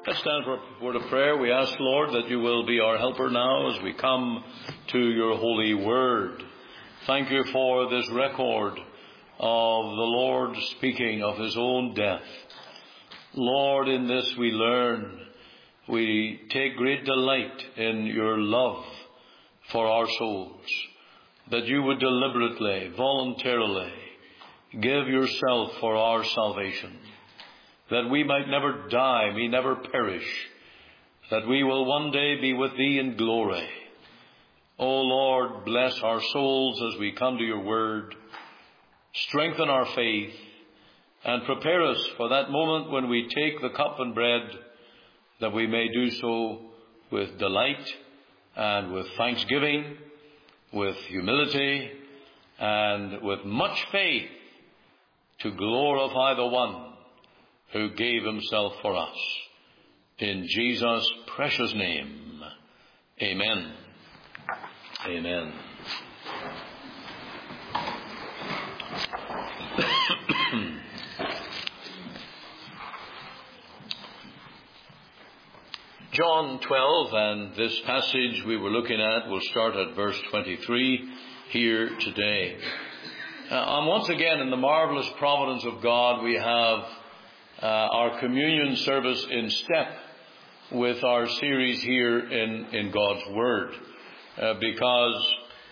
Let's stand for a word of prayer. We ask, Lord, that you will be our helper now as we come to your holy word. Thank you for this record of the Lord speaking of his own death. Lord, in this we learn, we take great delight in your love for our souls, that you would deliberately, voluntarily give yourself for our salvation, that we might never die, we never perish, that we will one day be with thee in glory. O Lord, bless our souls as we come to your word, strengthen our faith, and prepare us for that moment when we take the cup and bread, that we may do so with delight and with thanksgiving, with humility, and with much faith, to glorify the one who gave himself for us. In Jesus' precious name, amen. Amen. John 12, and this passage we were looking at will start at verse 23 here today. And once again, in the marvelous providence of God, we have our communion service in step with our series here in God's Word. Because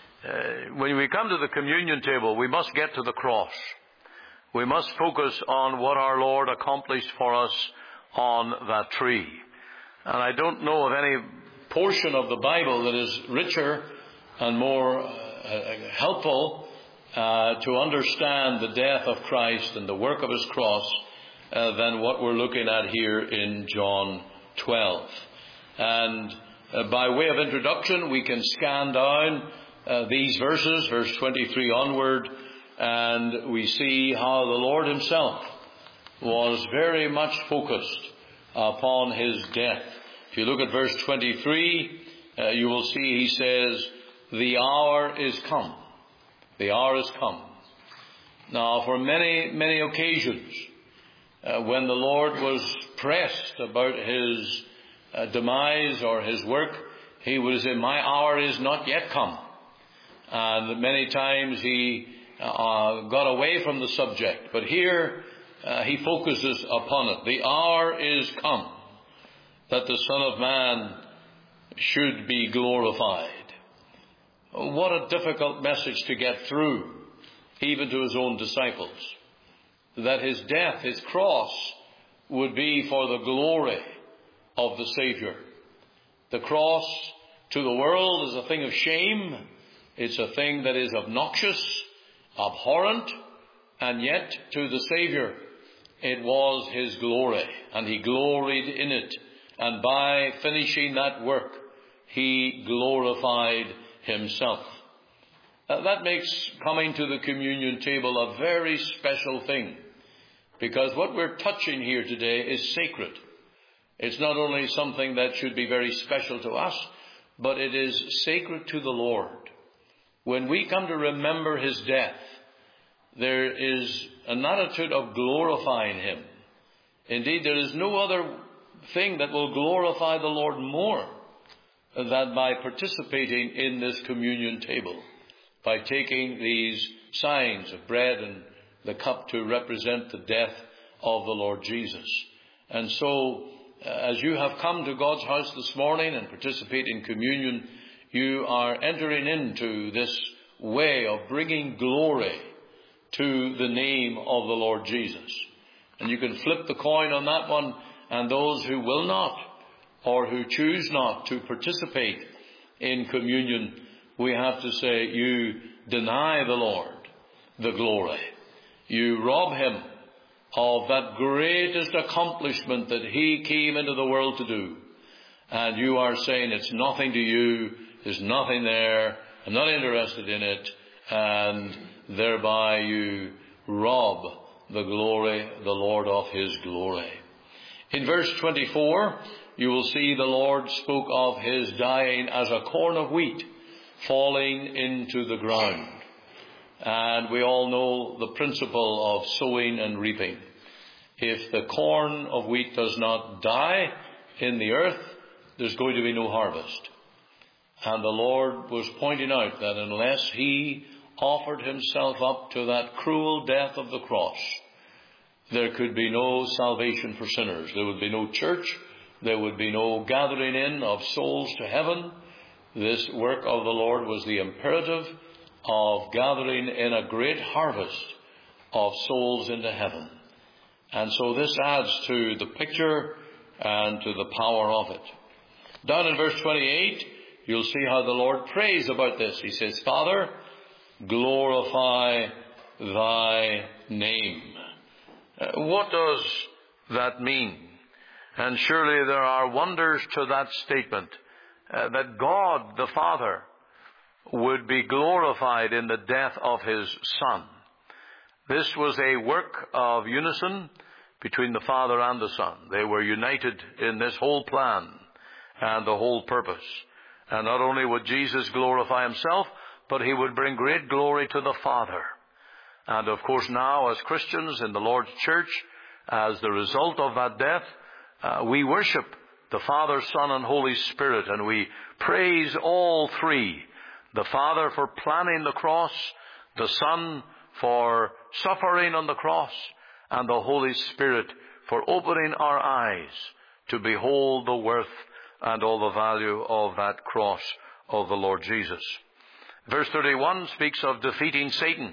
when we come to the communion table, we must get to the cross. We must focus on what our Lord accomplished for us on that tree. And I don't know of any portion of the Bible that is richer and more helpful to understand the death of Christ and the work of his cross than what we're looking at here in John 12. And by way of introduction, we can scan down these verses, verse 23 onward, and we see how the Lord himself was very much focused upon his death. If you look at verse 23, you will see he says, "The hour is come. The hour is come." Now, for many, many occasions, when the Lord was pressed about his demise or his work, he would say, "My hour is not yet come." And many times he got away from the subject. But here he focuses upon it. The hour is come that the Son of Man should be glorified. What a difficult message to get through, even to his own disciples. That his death, his cross, would be for the glory of the Savior. The cross to the world is a thing of shame. It's a thing that is obnoxious, abhorrent, and yet to the Savior it was his glory, and he gloried in it. And by finishing that work, he glorified himself. That makes coming to the communion table a very special thing, because what we're touching here today is sacred. It's not only something that should be very special to us, but it is sacred to the Lord. When we come to remember his death, there is an attitude of glorifying him. Indeed, there is no other thing that will glorify the Lord more than by participating in this communion table, by taking these signs of bread and the cup to represent the death of the Lord Jesus. And so, as you have come to God's house this morning and participate in communion, you are entering into this way of bringing glory to the name of the Lord Jesus. And you can flip the coin on that one, and those who will not, or who choose not to participate in communion, we have to say, you deny the Lord the glory. You rob him of that greatest accomplishment that he came into the world to do. And you are saying, it's nothing to you, there's nothing there, I'm not interested in it, and thereby you rob the glory, the Lord of his glory. In verse 24, you will see the Lord spoke of his dying as a corn of wheat falling into the ground. And we all know the principle of sowing and reaping. If the corn of wheat does not die, in the earth, there's going to be no harvest. And the Lord was pointing out that unless He offered Himself up to that cruel death of the cross, there could be no salvation for sinners. There would be no church. There would be no gathering in of souls to heaven. This work of the Lord was the imperative of gathering in a great harvest of souls into heaven. And so this adds to the picture and to the power of it. Down in verse 28, you'll see how the Lord prays about this. He says, Father, glorify Thy name. What does that mean? And surely there are wonders to that statement, that God the Father would be glorified in the death of His Son. This was a work of unison between the Father and the Son. They were united in this whole plan and the whole purpose. And not only would Jesus glorify Himself, but He would bring great glory to the Father. And of course now, as Christians in the Lord's church, as the result of that death, we worship the Father, Son, and Holy Spirit, and we praise all three. The Father for planning the cross, the Son for suffering on the cross, and the Holy Spirit for opening our eyes to behold the worth and all the value of that cross of the Lord Jesus. Verse 31 speaks of defeating Satan.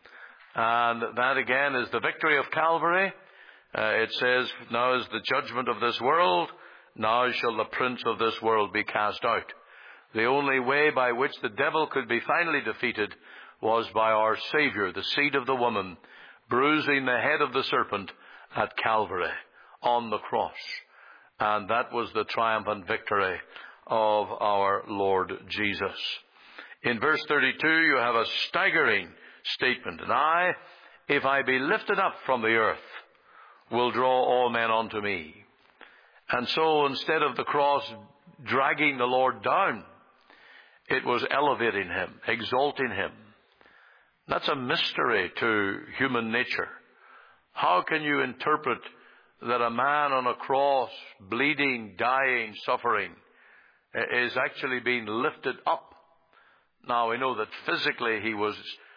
And that again is the victory of Calvary. It says, now is the judgment of this world. Now shall the prince of this world be cast out. The only way by which the devil could be finally defeated was by our Savior, the seed of the woman, bruising the head of the serpent at Calvary on the cross. And that was the triumphant victory of our Lord Jesus. In verse 32, you have a staggering statement. And I, if I be lifted up from the earth, will draw all men unto me. And so instead of the cross dragging the Lord down, it was elevating Him, exalting Him. That's a mystery to human nature. How can you interpret that a man on a cross, bleeding, dying, suffering, is actually being lifted up? Now we know that physically He was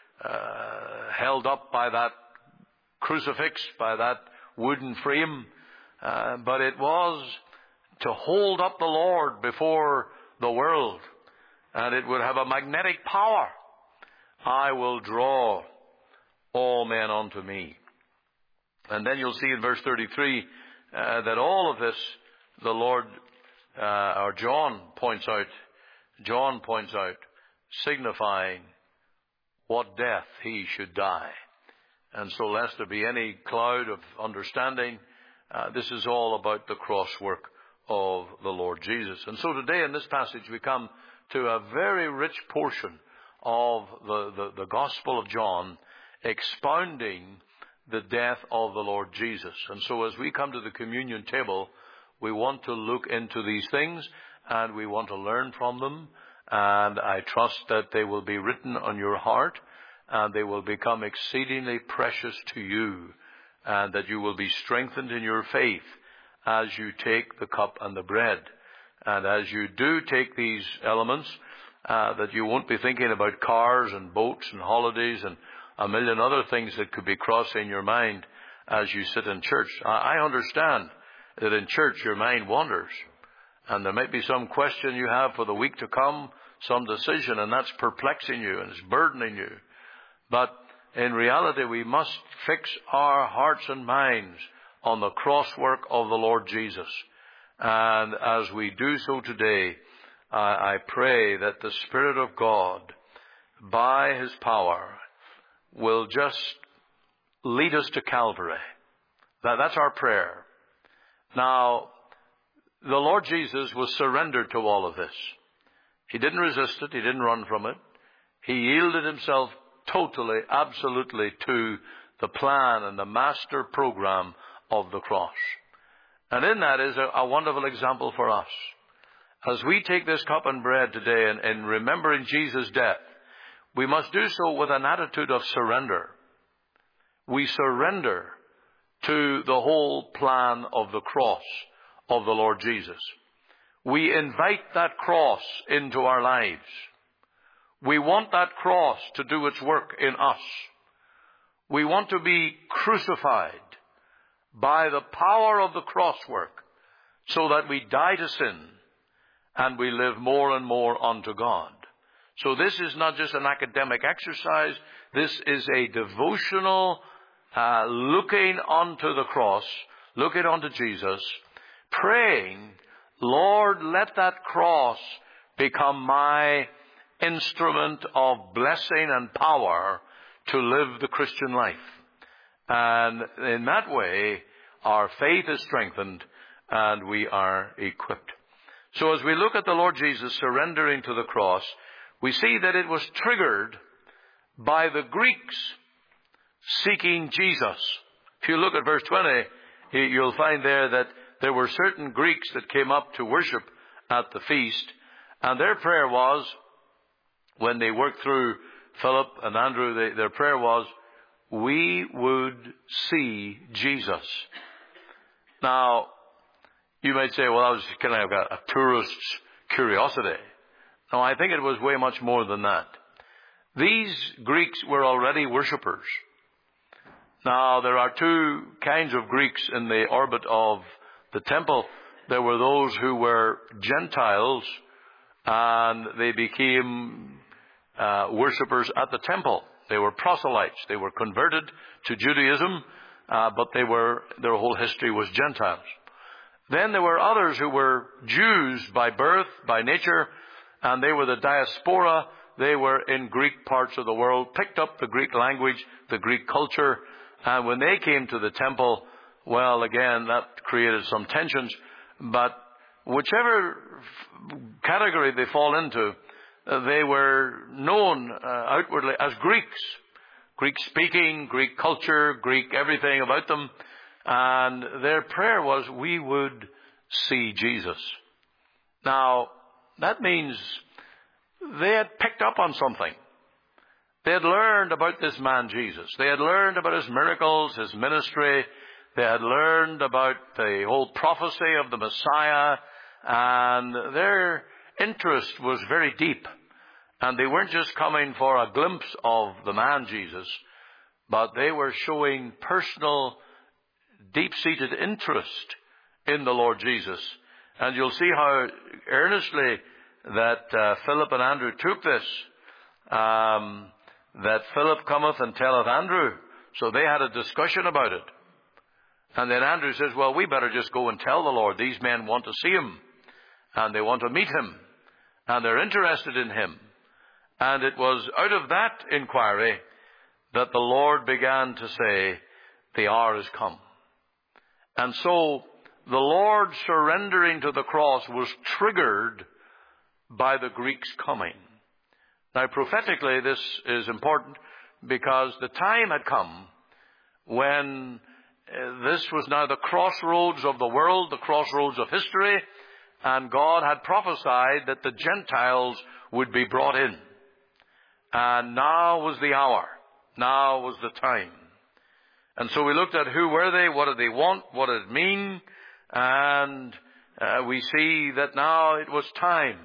held up by that crucifix, by that wooden frame, but it was to hold up the Lord before the world, and it would have a magnetic power. I will draw all men unto me. And then you'll see in verse 33 that all of this the Lord, or John points out, signifying what death He should die. And so lest there be any cloud of understanding, this is all about the cross work of the Lord Jesus. And so today in this passage we come to a very rich portion of the Gospel of John, expounding the death of the Lord Jesus. And so as we come to the communion table, we want to look into these things and we want to learn from them. And I trust that they will be written on your heart and they will become exceedingly precious to you, and that you will be strengthened in your faith as you take the cup and the bread. And as you do take these elements, that you won't be thinking about cars and boats and holidays and a million other things that could be crossing your mind as you sit in church. I understand that in church your mind wanders, and there might be some question you have for the week to come, some decision, and that's perplexing you and it's burdening you. But in reality, we must fix our hearts and minds on the cross work of the Lord Jesus. And as we do so today, I pray that the Spirit of God, by His power, will just lead us to Calvary. That's our prayer. Now, the Lord Jesus was surrendered to all of this. He didn't resist it. He didn't run from it. He yielded Himself totally, absolutely to the plan and the master program of the cross. And in that is a wonderful example for us. As we take this cup and bread today in remembering Jesus' death, we must do so with an attitude of surrender. We surrender to the whole plan of the cross of the Lord Jesus. We invite that cross into our lives. We want that cross to do its work in us. We want to be crucified by the power of the cross work so that we die to sin and we live more and more unto God. So this is not just an academic exercise. This is a devotional looking unto the cross, looking unto Jesus, praying, Lord, let that cross become my instrument of blessing and power to live the Christian life. And in that way, our faith is strengthened and we are equipped. So as we look at the Lord Jesus surrendering to the cross, we see that it was triggered by the Greeks seeking Jesus. If you look at verse 20, you'll find there that there were certain Greeks that came up to worship at the feast, and their prayer was, when they worked through Philip and Andrew, their prayer was, we would see Jesus. Now, you might say, well, that was kind of a tourist's curiosity. No, I think it was way much more than that. These Greeks were already worshippers. Now, there are two kinds of Greeks in the orbit of the temple. There were those who were Gentiles, and they became worshippers at the temple. They were proselytes. They were converted to Judaism, but their whole history was Gentiles. Then there were others who were Jews by birth, by nature, and they were the diaspora. They were in Greek parts of the world, picked up the Greek language, the Greek culture, and when they came to the temple, well, again, that created some tensions, but whichever category they fall into, they were known outwardly as Greeks. Greek-speaking, Greek culture, Greek everything about them. And their prayer was, we would see Jesus. Now, that means they had picked up on something. They had learned about this man Jesus. They had learned about his miracles, his ministry. They had learned about the whole prophecy of the Messiah. And their interest was very deep. And they weren't just coming for a glimpse of the man Jesus, but they were showing personal, deep-seated interest in the Lord Jesus. And you'll see how earnestly that Philip and Andrew took this. That Philip cometh and telleth Andrew. So they had a discussion about it. And then Andrew says, well, we better just go and tell the Lord. These men want to see him. And they want to meet him. And they're interested in him. And it was out of that inquiry that the Lord began to say, the hour has come. And so the Lord surrendering to the cross was triggered by the Greeks coming. Now, prophetically, this is important because the time had come when this was now the crossroads of the world, the crossroads of history, and God had prophesied that the Gentiles would be brought in. And now was the hour. Now was the time. And so we looked at who were they, what did they want, what did it mean, and we see that now it was time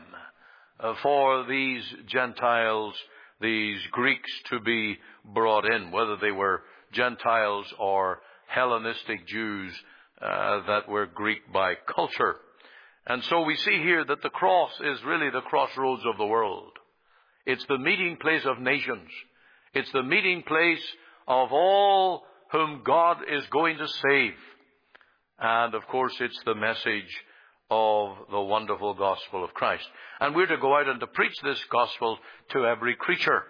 for these Gentiles, these Greeks, to be brought in, whether they were Gentiles or Hellenistic Jews that were Greek by culture. And so we see here that the cross is really the crossroads of the world. It's the meeting place of nations. It's the meeting place of all whom God is going to save. And of course, it's the message of the wonderful gospel of Christ. And we're to go out and to preach this gospel to every creature.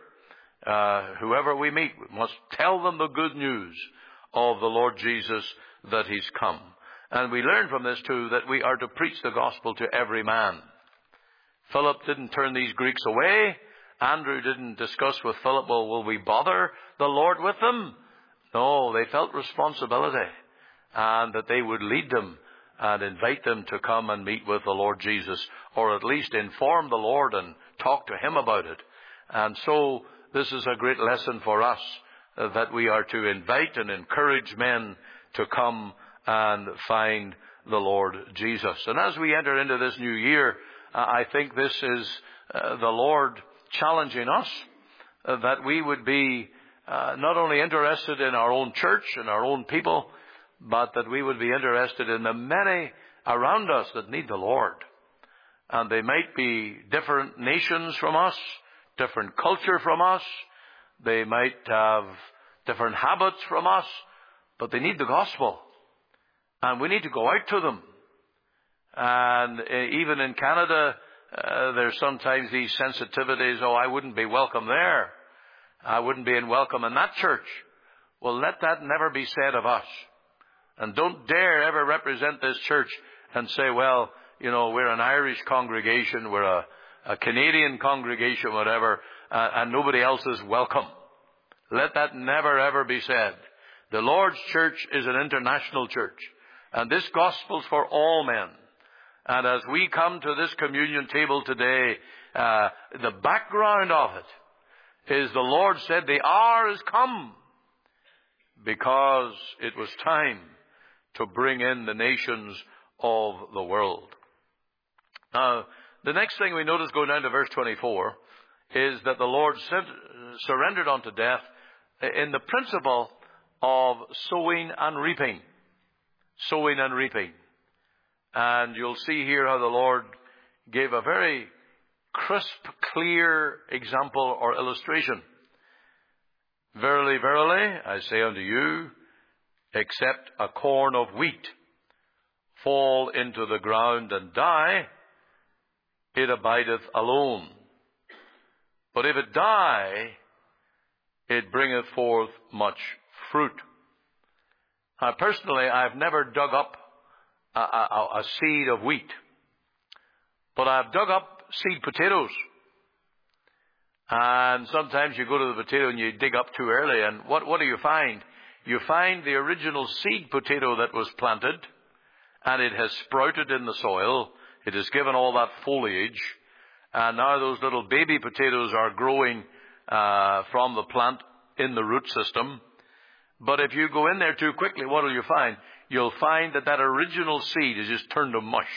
Whoever we meet, we must tell them the good news of the Lord Jesus, that he's come. And we learn from this too that we are to preach the gospel to every man. Philip didn't turn these Greeks away. Andrew didn't discuss with Philip, well, will we bother the Lord with them? No, they felt responsibility, and that they would lead them and invite them to come and meet with the Lord Jesus, or at least inform the Lord and talk to him about it. And so this is a great lesson for us, that we are to invite and encourage men to come and find the Lord Jesus. And as we enter into this new year, I think this is the Lord challenging us, that we would be not only interested in our own church and our own people, but that we would be interested in the many around us that need the Lord. And they might be different nations from us, different culture from us. They might have different habits from us, but they need the gospel. And we need to go out to them. And even in Canada, there's sometimes these sensitivities, I wouldn't be welcome there. I wouldn't be welcome in that church. Well, let that never be said of us. And don't dare ever represent this church and say, we're an Irish congregation, we're a Canadian congregation, whatever, and nobody else is welcome. Let that never ever be said. The Lord's church is an international church, and this gospel's for all men. And as we come to this communion table today, the background of it is the Lord said the hour is come, because it was time to bring in the nations of the world. Now, the next thing we notice going down to verse 24 is that the Lord surrendered unto death in the principle of sowing and reaping. Sowing and reaping. And you'll see here how the Lord gave a very crisp, clear example or illustration. Verily, verily, I say unto you, except a corn of wheat fall into the ground and die, it abideth alone. But if it die, it bringeth forth much fruit. Now, personally, I've never dug up a seed of wheat, but I've dug up seed potatoes. And sometimes you go to the potato and you dig up too early, and what do you find? You find the original seed potato that was planted, and it has sprouted in the soil. It has given all that foliage, and now those little baby potatoes are growing from the plant in the root system. But if you go in there too quickly, what will you find? You'll find that original seed is just turned to mush,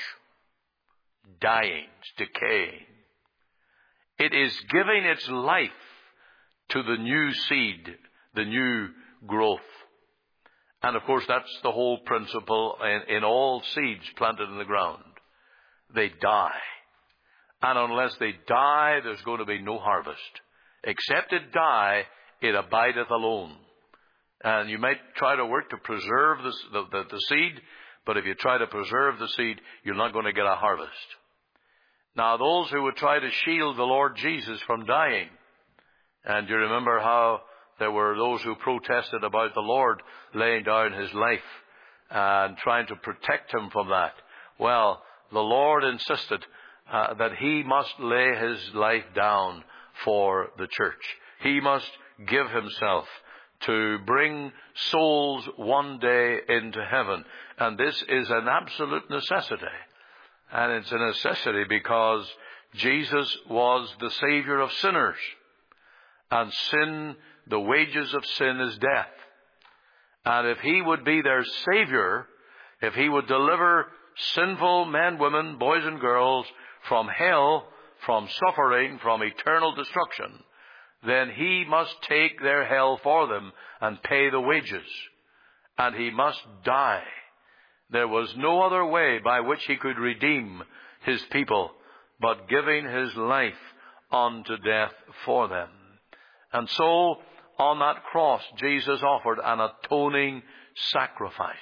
dying, decaying. It is giving its life to the new seed, the new growth. And of course, that's the whole principle in all seeds planted in the ground. They die. And unless they die, there's going to be no harvest. Except it die, it abideth alone. And you might try to work to preserve the seed, but if you try to preserve the seed, you're not going to get a harvest. Now, those who would try to shield the Lord Jesus from dying, and you remember how there were those who protested about the Lord laying down his life and trying to protect him from that. Well, the Lord insisted that he must lay his life down for the church. He must give himself to bring souls one day into heaven. And this is an absolute necessity. And it's a necessity because Jesus was the Savior of sinners. And sin, the wages of sin is death. And if he would be their Savior, if he would deliver sinful men, women, boys and girls from hell, from suffering, from eternal destruction, then he must take their hell for them and pay the wages. And he must die. There was no other way by which he could redeem his people but giving his life unto death for them. And so, on that cross, Jesus offered an atoning sacrifice.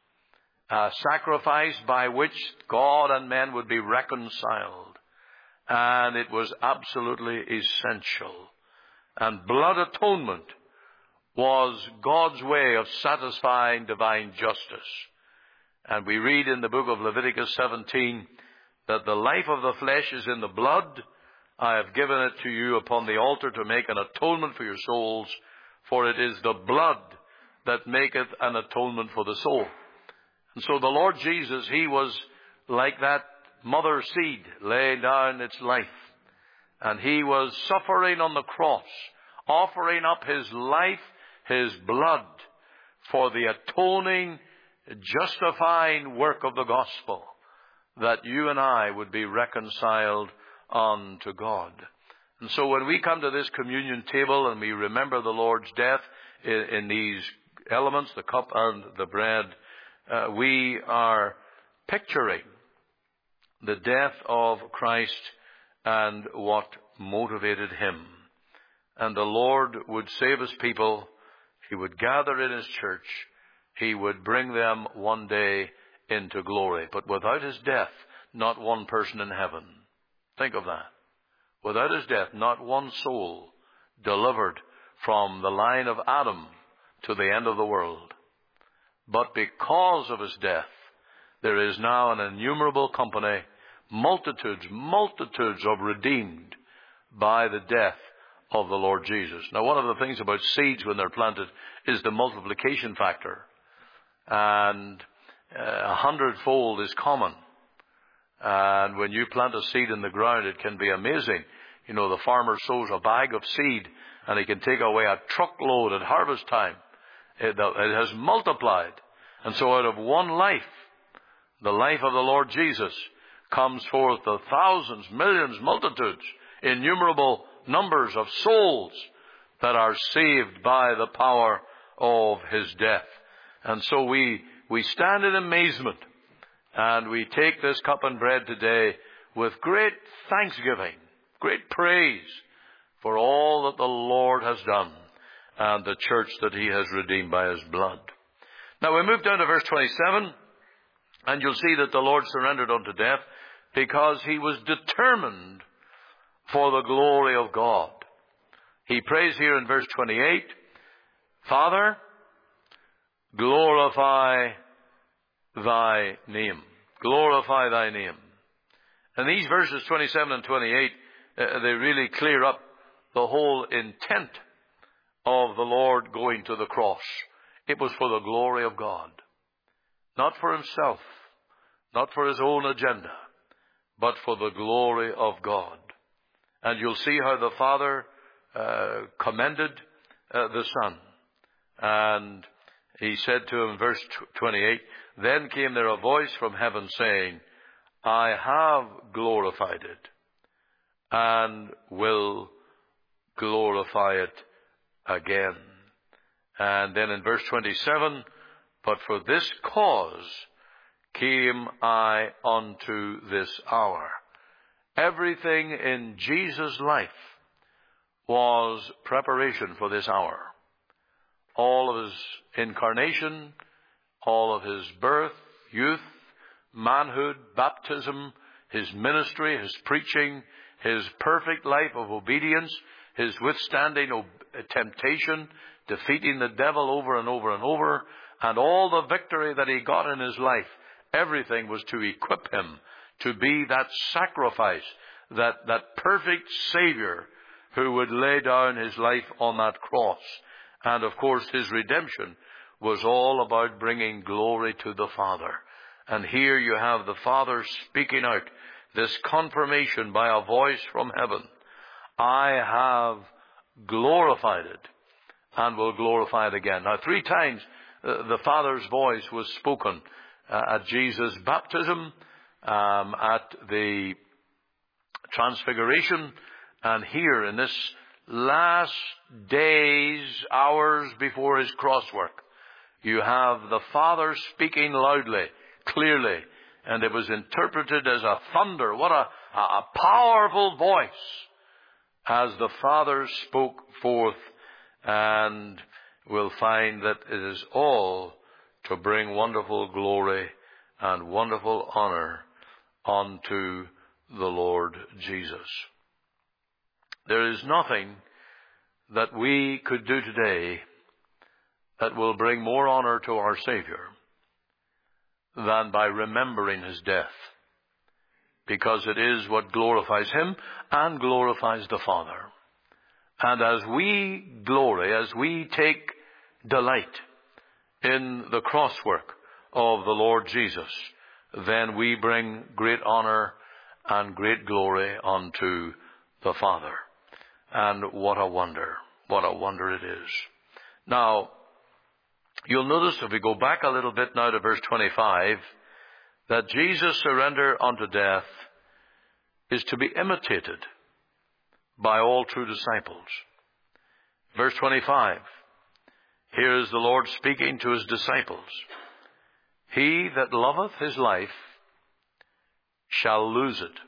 A sacrifice by which God and men would be reconciled. And it was absolutely essential. And blood atonement was God's way of satisfying divine justice. And we read in the book of Leviticus 17 that the life of the flesh is in the blood. I have given it to you upon the altar to make an atonement for your souls, for it is the blood that maketh an atonement for the soul. And so the Lord Jesus, he was like that mother seed laying down its life. And he was suffering on the cross, offering up his life, his blood, for the atoning justifying work of the gospel, that you and I would be reconciled unto God. And so when we come to this communion table and we remember the Lord's death in these elements, the cup and the bread, we are picturing the death of Christ and what motivated him. And the Lord would save his people. He would gather in his church. He would bring them one day into glory. But without his death, not one person in heaven. Think of that. Without his death, not one soul delivered from the line of Adam to the end of the world. But because of his death, there is now an innumerable company, multitudes of redeemed by the death of the Lord Jesus. Now, one of the things about seeds when they're planted is the multiplication factor. And 100-fold is common. And when you plant a seed in the ground, it can be amazing. You know, the farmer sows a bag of seed and he can take away a truckload at harvest time. It has multiplied. And so out of one life, the life of the Lord Jesus, comes forth the thousands, millions, multitudes, innumerable numbers of souls that are saved by the power of his death. And so we stand in amazement and we take this cup and bread today with great thanksgiving, great praise for all that the Lord has done and the church that he has redeemed by his blood. Now we move down to verse 27, and you'll see that the Lord surrendered unto death because he was determined for the glory of God. He prays here in verse 28, Father, glorify thy name. Glorify thy name. And these verses 27 and 28, they really clear up the whole intent of the Lord going to the cross. It was for the glory of God. Not for himself, not for his own agenda, but for the glory of God. And you'll see how the Father commended the Son. And he said to him in verse 28, Then came there a voice from heaven saying, I have glorified it, and will glorify it again. And then in verse 27, But for this cause came I unto this hour. Everything in Jesus' life was preparation for this hour. All of his incarnation, all of his birth, youth, manhood, baptism, his ministry, his preaching, his perfect life of obedience, his withstanding temptation, defeating the devil over and over and over, and all the victory that he got in his life, everything was to equip him to be that sacrifice, that perfect Savior who would lay down his life on that cross. And of course, his redemption was all about bringing glory to the Father. And here you have the Father speaking out this confirmation by a voice from heaven. I have glorified it and will glorify it again. Now, 3 times the Father's voice was spoken at Jesus' baptism, at the transfiguration, and here in this last days, hours before his cross work, you have the Father speaking loudly, clearly, and it was interpreted as a thunder. What a powerful voice as the Father spoke forth, and we'll find that it is all to bring wonderful glory and wonderful honor unto the Lord Jesus. There is nothing that we could do today that will bring more honor to our Savior than by remembering his death, because it is what glorifies him and glorifies the Father. And as we glory, as we take delight in the crosswork of the Lord Jesus, then we bring great honor and great glory unto the Father. And what a wonder it is. Now, you'll notice if we go back a little bit now to verse 25, that Jesus' surrender unto death is to be imitated by all true disciples. Verse 25, here is the Lord speaking to his disciples. He that loveth his life shall lose it.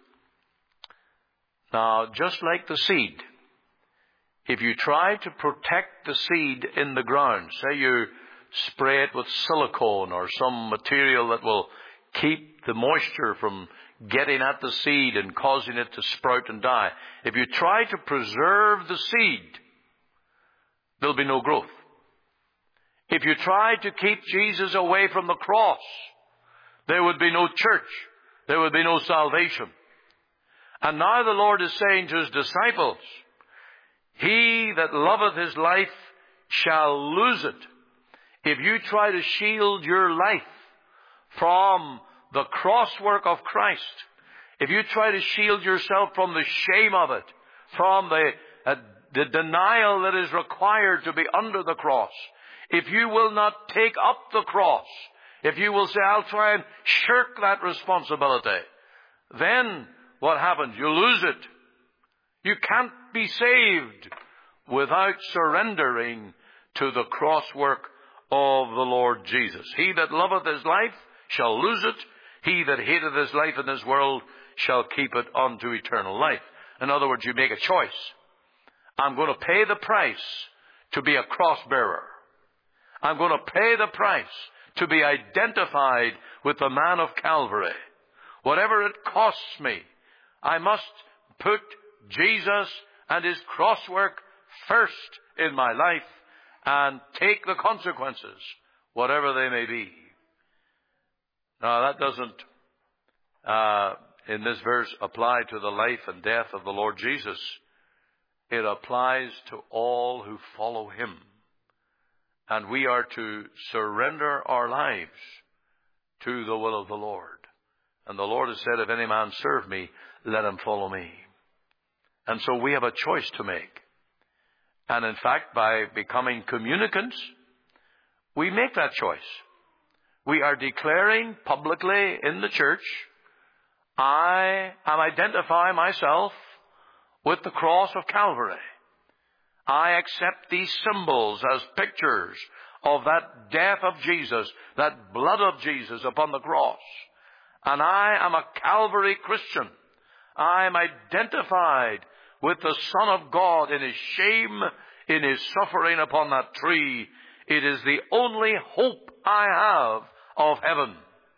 Now, just like the seed, if you try to protect the seed in the ground, say you spray it with silicone or some material that will keep the moisture from getting at the seed and causing it to sprout and die. If you try to preserve the seed, there'll be no growth. If you try to keep Jesus away from the cross, there would be no church. There would be no salvation. And now the Lord is saying to his disciples, he that loveth his life shall lose it. If you try to shield your life from the cross work of Christ, if you try to shield yourself from the shame of it, from the denial that is required to be under the cross, if you will not take up the cross, if you will say, I'll try and shirk that responsibility, then what happens? You lose it. You can't be saved without surrendering to the cross work of the Lord Jesus. He that loveth his life shall lose it. He that hateth his life in this world shall keep it unto eternal life. In other words, you make a choice. I'm going to pay the price to be a cross bearer. I'm going to pay the price to be identified with the man of Calvary. Whatever it costs me, I must put Jesus and his cross work first in my life and take the consequences, whatever they may be. Now, that doesn't, in this verse, apply to the life and death of the Lord Jesus. It applies to all who follow him. And we are to surrender our lives to the will of the Lord. And the Lord has said, if any man serve me, let him follow me. And so we have a choice to make. And in fact, by becoming communicants, we make that choice. We are declaring publicly in the church, I am identifying myself with the cross of Calvary. I accept these symbols as pictures of that death of Jesus, that blood of Jesus upon the cross. And I am a Calvary Christian. I am identified with the Son of God in his shame, in his suffering upon that tree. It is the only hope I have of heaven.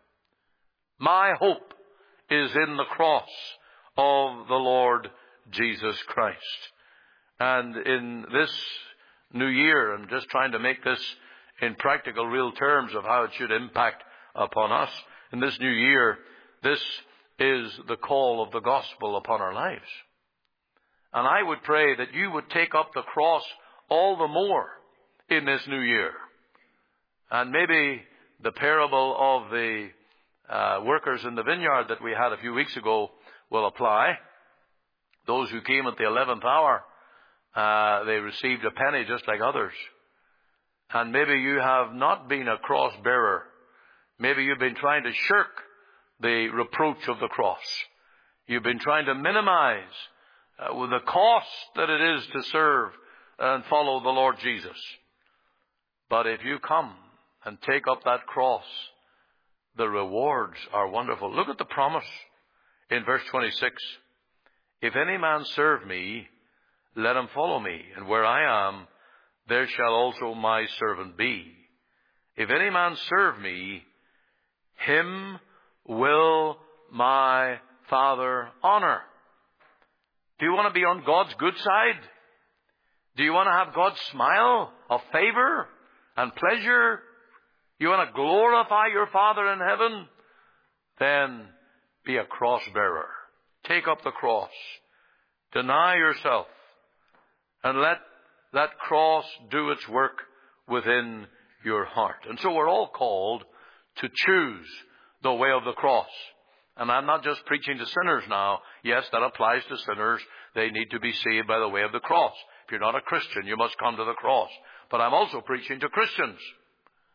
My hope is in the cross of the Lord Jesus Christ. And in this new year, I'm just trying to make this in practical, real terms of how it should impact upon us. In this new year, this is the call of the gospel upon our lives. And I would pray that you would take up the cross all the more in this new year. And maybe the parable of the workers in the vineyard that we had a few weeks ago will apply. Those who came at the 11th hour, they received a penny just like others. And maybe you have not been a cross bearer. Maybe you've been trying to shirk the reproach of the cross. You've been trying to minimize the cost that it is to serve and follow the Lord Jesus. But if you come and take up that cross, the rewards are wonderful. Look at the promise in verse 26. If any man serve me, let him follow me, and where I am, there shall also my servant be. If any man serve me, him will my Father honor. Do you want to be on God's good side? Do you want to have God's smile of favor and pleasure? You want to glorify your Father in heaven? Then be a cross bearer. Take up the cross. Deny yourself. And let that cross do its work within your heart. And so we're all called to choose the way of the cross. And I'm not just preaching to sinners now. Yes, that applies to sinners. They need to be saved by the way of the cross. If you're not a Christian, you must come to the cross. But I'm also preaching to Christians.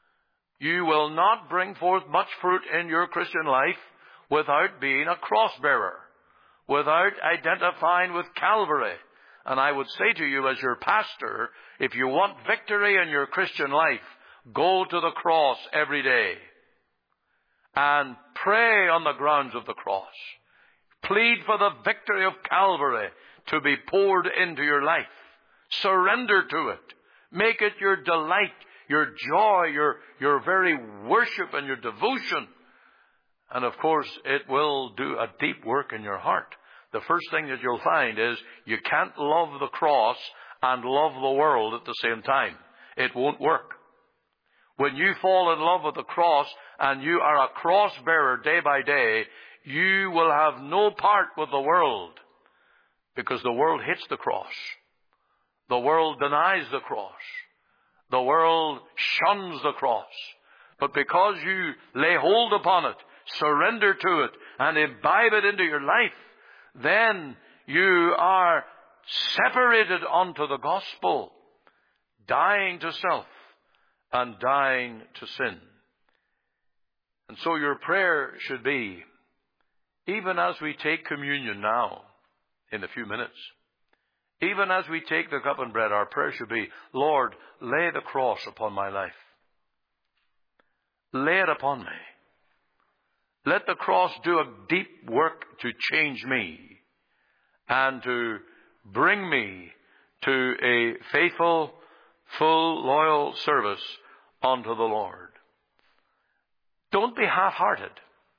You will not bring forth much fruit in your Christian life without being a cross bearer, without identifying with Calvary. And I would say to you as your pastor, if you want victory in your Christian life, go to the cross every day and pray on the grounds of the cross. Plead for the victory of Calvary to be poured into your life. Surrender to it. Make it your delight, your joy, your very worship and your devotion. And of course, it will do a deep work in your heart. The first thing that you'll find is you can't love the cross and love the world at the same time. It won't work. When you fall in love with the cross and you are a cross bearer day by day, you will have no part with the world, because the world hates the cross. The world denies the cross. The world shuns the cross. But because you lay hold upon it, surrender to it, and imbibe it into your life, then you are separated unto the gospel, dying to self and dying to sin. And so your prayer should be, even as we take communion now, in a few minutes, even as we take the cup and bread, our prayer should be, Lord, lay the cross upon my life. Lay it upon me. Let the cross do a deep work to change me and to bring me to a faithful, full, loyal service unto the Lord. Don't be half-hearted.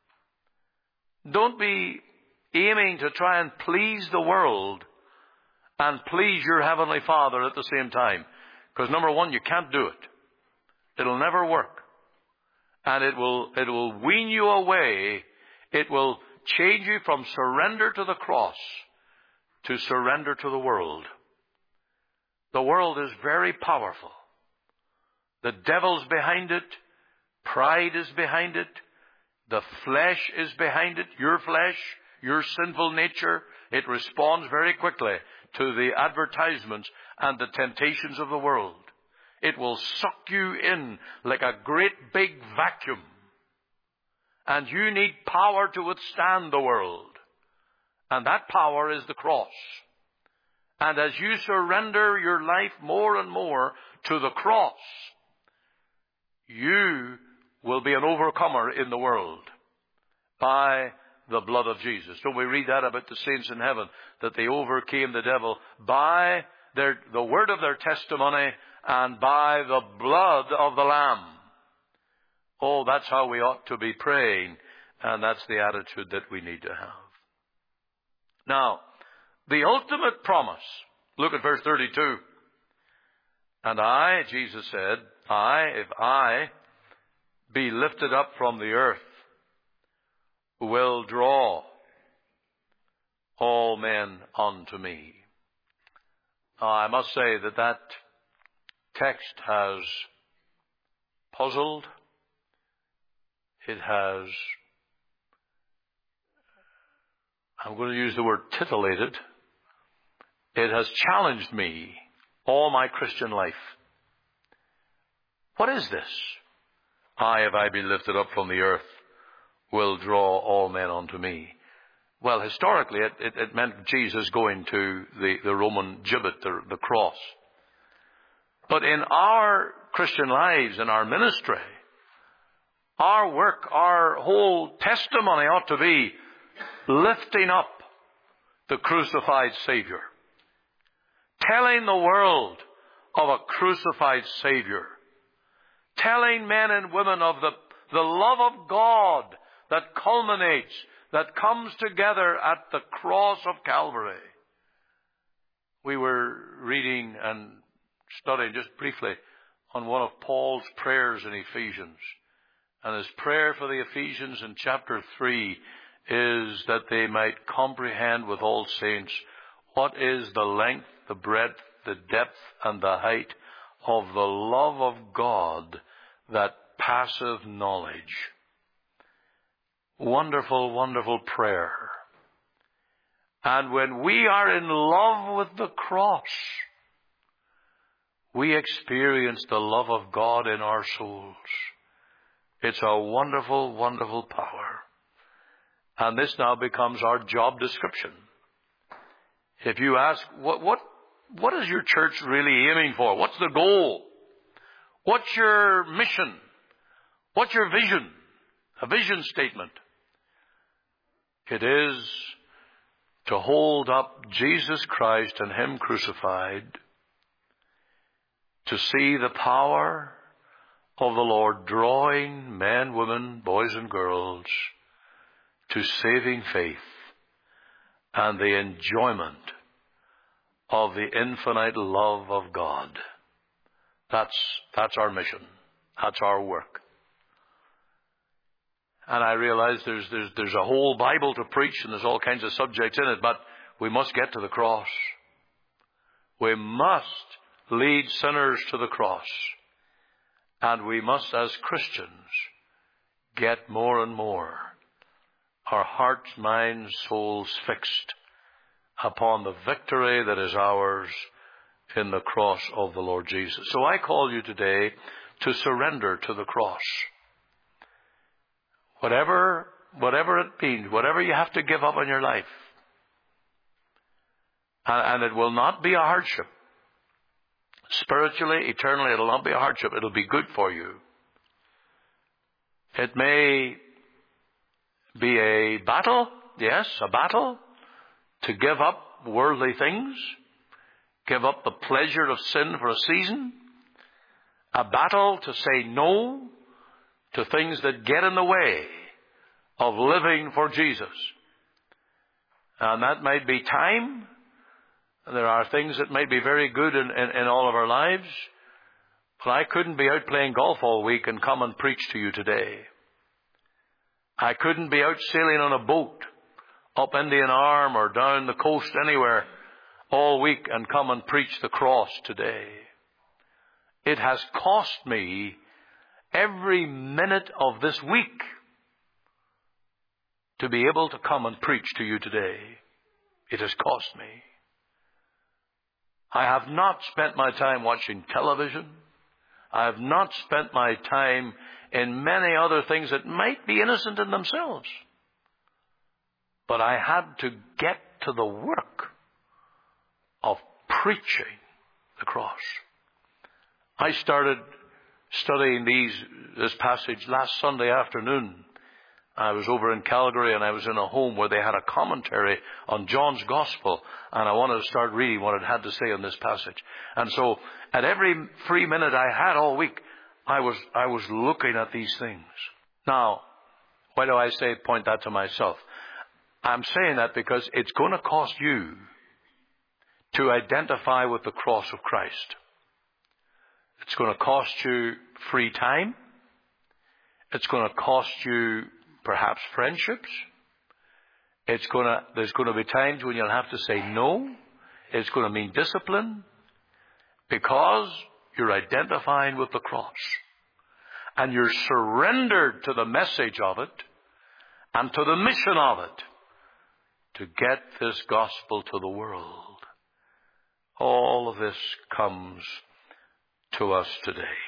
Don't be aiming to try and please the world and please your Heavenly Father at the same time. Because number one, you can't do it. It'll never work. And it will wean you away. It will change you from surrender to the cross to surrender to the world. The world is very powerful. The devil's behind it. Pride is behind it. The flesh is behind it. Your flesh, your sinful nature, it responds very quickly to the advertisements and the temptations of the world. It will suck you in like a great big vacuum. And you need power to withstand the world. And that power is the cross. And as you surrender your life more and more to the cross, you will be an overcomer in the world by the blood of Jesus. Don't we read that about the saints in heaven, that they overcame the devil by the word of their testimony and by the blood of the Lamb. Oh, that's how we ought to be praying, and that's the attitude that we need to have. Now, the ultimate promise, look at verse 32. And I, Jesus said, if I be lifted up from the earth, will draw all men unto me. I must say that text has puzzled. It has, I'm going to use the word titillated. It has challenged me all my Christian life. What is this? If I be lifted up from the earth, will draw all men unto me. Well, historically, it meant Jesus going to the Roman gibbet, the cross. But in our Christian lives, in our ministry, our work, our whole testimony ought to be lifting up the crucified Savior. Telling the world of a crucified Savior. Telling men and women of the love of God that culminates, that comes together at the cross of Calvary. We were reading and studying just briefly on one of Paul's prayers in Ephesians. And his prayer for the Ephesians in chapter 3 is that they might comprehend with all saints what is the length, the breadth, the depth, and the height of the love of God that passeth knowledge. Wonderful, wonderful prayer. And when we are in love with the cross, we experience the love of God in our souls. It's a wonderful, wonderful power. And this now becomes our job description. If you ask, what is your church really aiming for? What's the goal? What's your mission? What's your vision? A vision statement. It is to hold up Jesus Christ and Him crucified, to see the power of the Lord drawing men, women, boys and girls to saving faith and the enjoyment of the infinite love of God. That's our mission. That's our work. And I realize there's a whole Bible to preach and there's all kinds of subjects in it, but we must get to the cross. We must lead sinners to the cross. And we must, as Christians, get more and more our hearts, minds, souls fixed upon the victory that is ours in the cross of the Lord Jesus. So I call you today to surrender to the cross. Whatever it means, whatever you have to give up in your life. And it will not be a hardship. Spiritually, eternally, it will not be a hardship. It will be good for you. It may be a battle, yes, a battle, to give up worldly things, give up the pleasure of sin for a season, a battle to say no to things that get in the way of living for Jesus. And that might be time. There are things that might be very good in all of our lives. But I couldn't be out playing golf all week and come and preach to you today. I couldn't be out sailing on a boat up Indian Arm or down the coast anywhere all week and come and preach the cross today. It has cost me every minute of this week to be able to come and preach to you today. It has cost me. I have not spent my time watching television. I have not spent my time in many other things that might be innocent in themselves. But I had to get to the work of preaching the cross. I started studying this passage last Sunday afternoon. I was over in Calgary and I was in a home where they had a commentary on John's Gospel, and I wanted to start reading what it had to say on this passage. And so at every free minute I had all week, I was looking at these things. Now, why do I point that to myself? I'm saying that because it's going to cost you to identify with the cross of Christ. It's going to cost you free time. It's going to cost you perhaps friendships. There's going to be times when you'll have to say no. It's going to mean discipline because you're identifying with the cross. And you're surrendered to the message of it and to the mission of it to get this gospel to the world. All of this comes to us today.